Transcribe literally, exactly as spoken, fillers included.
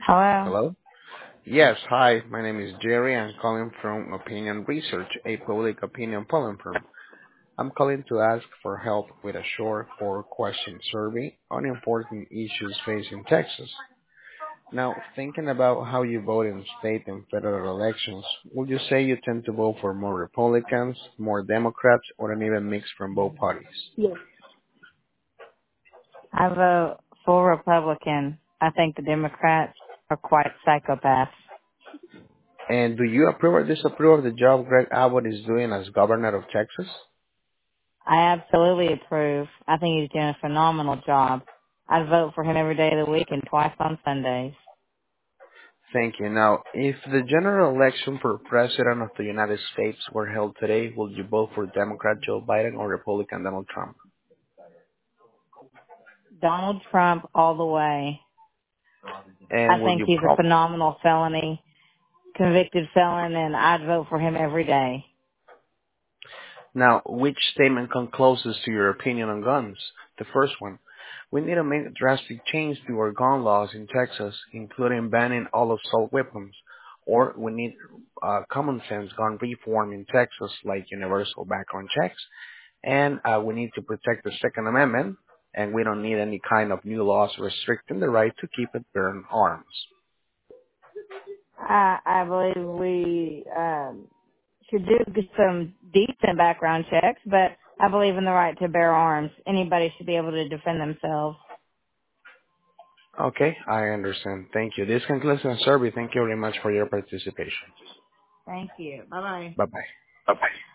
Hello? Hello? Yes, hi. My name is Jerry. I'm calling from Opinion Research, a public opinion polling firm. I'm calling to ask for help with a short four-question survey on important issues facing Texas. Now, thinking about how you vote in state and federal elections, would you say you tend to vote for more Republicans, more Democrats, or an even mix from both parties? Yes. I vote for Republican. I think the Democrats are quite psychopaths. And do you approve or disapprove of the job Greg Abbott is doing as governor of Texas? I absolutely approve. I think he's doing a phenomenal job. I'd vote for him every day of the week and twice on Sundays. Thank you. Now, if the general election for President of the United States were held today, would you vote for Democrat Joe Biden or Republican Donald Trump? Donald Trump all the way. I And would think you he's a prop phenomenal felony, convicted felon, and I'd vote for him every day. now, which statement comes closest to your opinion on guns? The first one. We need to make a drastic change to our gun laws in Texas, including banning all assault weapons. Or we need uh, common sense gun reform in Texas, like universal background checks. And uh, we need to protect the Second Amendment, and we don't need any kind of new laws restricting the right to keep and bear arms. I, I believe we um, should do some decent background checks, but I believe in the right to bear arms. Anybody should be able to defend themselves. Okay, I understand. Thank you. This concludes the survey. Thank you very much for your participation. Thank you. Bye-bye. Bye-bye. Okay.